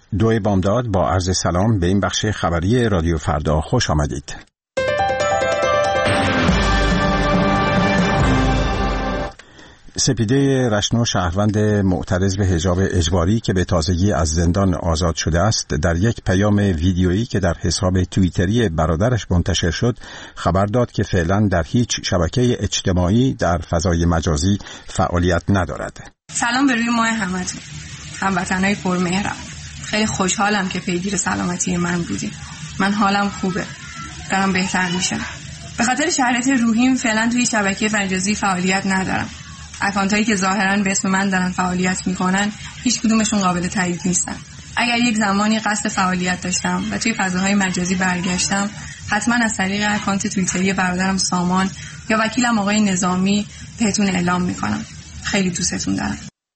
دو بامداد با عرض سلام به این بخش خبری رادیو فردا خوش آمدید. سپیده رشنو، شهروند معترض به حجاب اجباری که به تازگی از زندان آزاد شده است، در یک پیام ویدیویی که در حساب توییتری برادرش منتشر شد خبر داد که فعلا در هیچ شبکه اجتماعی در فضای مجازی فعالیت ندارد. سلام به روی ماه همتون، هموطنای پرمهرم. خیلی خوشحالم که پیگیر سلامتی من بودیم. من حالم خوبه، دارم بهتر میشم. به خاطر شرایط روحیم فعلا توی شبکه مجازی فعالیت ندارم. اکانتایی که ظاهرا به اسم من دارن فعالیت میکنن هیچ کدومشون قابل تایید نیستن. اگر یک زمانی قصد فعالیت داشتم و توی فضاهای مجازی برگشتم، حتما از طریق اکانت توییتری برادرم سامان یا وکیلم آقای نظامی بهتون اعلام میکنم. خیلی دوستتون دارم.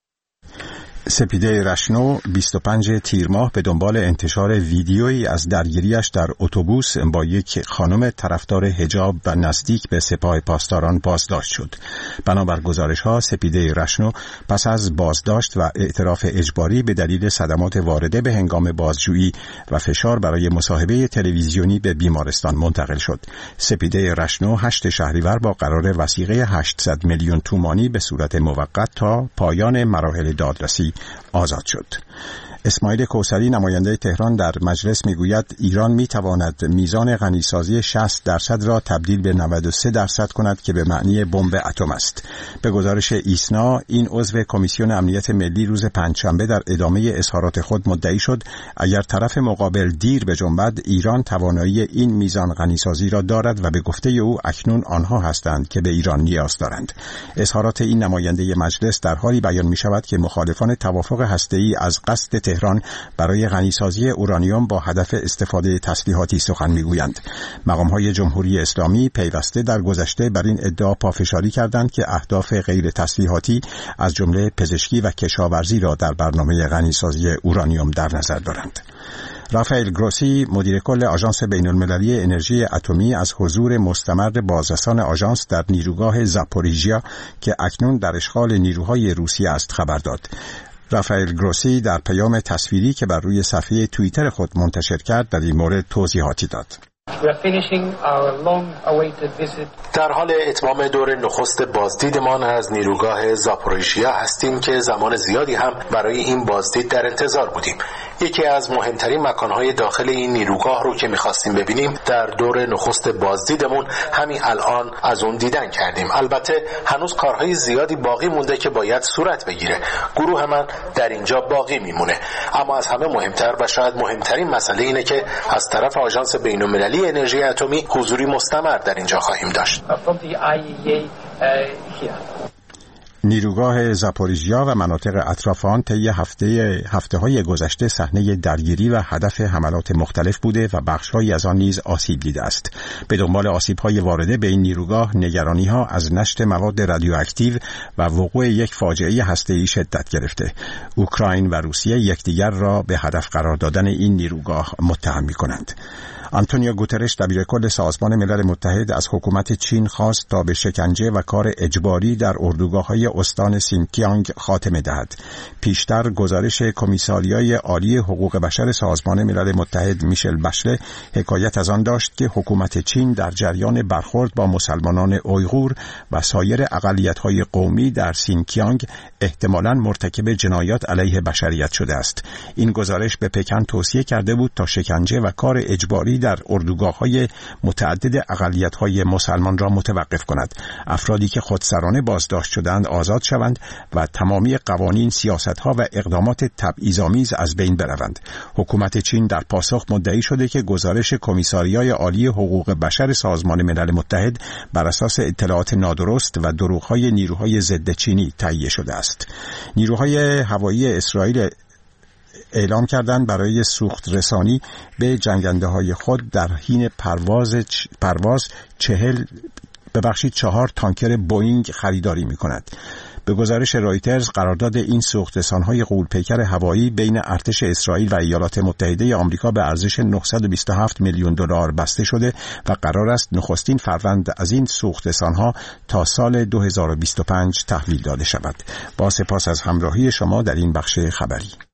سپیده رشنو 25 تیر ماه به دنبال انتشار ویدیویی از درگیریش در اتوبوس با یک خانم طرفدار حجاب و نزدیک به سپاه پاسداران بازداشت شد. بنابر گزارش‌ها سپیده رشنو پس از بازداشت و اعتراف اجباری به دلیل صدمات وارده به هنگام بازجویی و فشار برای مصاحبه تلویزیونی به بیمارستان منتقل شد. سپیده رشنو 8 شهریور با قرار وثیقه 800 میلیون تومانی به صورت موقت تا پایان مراحل دادرسی آزاد شد. اسماعیل کوثری، نماینده تهران، در مجلس میگوید ایران میتواند میزان غنیسازی 60% را تبدیل به 93% کند که به معنی بمب اتم است. به گزارش ایسنا، این عضو کمیسیون امنیت ملی روز پنجشنبه در ادامه اظهارات خود مدعی شد اگر طرف مقابل دیر بجنبد، ایران توانایی این میزان غنیسازی را دارد و به گفته او اکنون آنها هستند که به ایران نیاز دارند. اظهارات این نماینده مجلس در حالی بیان می شود که مخالفان توافق هسته‌ای از قصد تهران برای غنیسازی اورانیوم با هدف استفاده تسلیحاتی سخن میگویند. مقام‌های جمهوری اسلامی پیوسته در گذشته بر این ادعا پافشاری کردند که اهداف غیر تسلیحاتی از جمله پزشکی و کشاورزی را در برنامه غنیسازی اورانیوم در نظر دارند. رافائل گروسی، مدیر کل آژانس بین‌المللی انرژی اتمی، از حضور مستمر بازرسان آژانس در نیروگاه زاپوریژیا که اکنون در اشغال نیروهای روسیه است خبر داد. رافائل گروسی در پیام تصویری که بر روی صفحه توییتر خود منتشر کرد در این مورد توضیحاتی داد. در حال اتمام دور نخست بازدیدمان از نیروگاه زاپوریژیا هستیم که زمان زیادی هم برای این بازدید در انتظار بودیم. یکی از مهمترین مکانهای داخل این نیروگاه رو که می‌خواستیم ببینیم در دور نخست بازدیدمون همین الان از اون دیدن کردیم. البته هنوز کارهای زیادی باقی مونده که باید صورت بگیره. گروه من در اینجا باقی میمونه. اما از همه مهمتر و شاید مهمترین مسئله اینه که از طرف آژانس بین‌المللی انرژی اتمی حضوری مستمر در اینجا خواهیم داشت. نیروگاه زاپوریژیا و مناطق اطراف آن طی هفته‌های گذشته صحنه درگیری و هدف حملات مختلف بوده و بخش‌هایی از آن نیز آسیب دیده است. به دنبال آسیب‌های وارده به این نیروگاه، نگرانی‌ها از نشت مواد رادیواکتیو و وقوع یک فاجعه هسته‌ای شدت گرفته. اوکراین و روسیه یکدیگر را به هدف قرار دادن این نیروگاه متهم می‌کنند. آنتونیو گوترش، دبیرکل سازمان ملل متحد، از حکومت چین خواست تا به شکنجه و کار اجباری در اردوگاه‌های استان سینکیانگ خاتمه دهد. پیشتر گزارش کمیساریای عالی حقوق بشر سازمان ملل متحد میشل بشله حکایت از آن داشت که حکومت چین در جریان برخورد با مسلمانان اویغور و سایر اقلیت‌های قومی در سینکیانگ احتمالاً مرتکب جنایات علیه بشریت شده است. این گزارش به پکن توصیه کرده بود تا شکنجه و کار اجباری در اردوگاه‌های متعدد اقلیت‌های مسلمان را متوقف کند. افرادی که خودسرانه بازداشت شدند آزاد شوند و تمامی قوانین، سیاست‌ها و اقدامات تبعیض‌آمیز از بین بروند. حکومت چین در پاسخ مدعی شده که گزارش کمیساریای عالی حقوق بشر سازمان ملل متحد بر اساس اطلاعات نادرست و دروغ‌های نیروهای ضد چینی تهیه شده است. نیروهای هوایی اسرائیل اعلام کردند برای سوخت رسانی به جنگنده‌های خود در حین پرواز 4 تانکر بوئینگ خریداری می‌کند. به گزارش رایترز، قرارداد این سوخترسان‌های غول‌پیکر هوایی بین ارتش اسرائیل و ایالات متحده آمریکا به ارزش 927 میلیون دلار بسته شده و قرار است نخستین فروند از این سوخترسان‌ها تا سال 2025 تحویل داده شود. با سپاس از همراهی شما در این بخش خبری.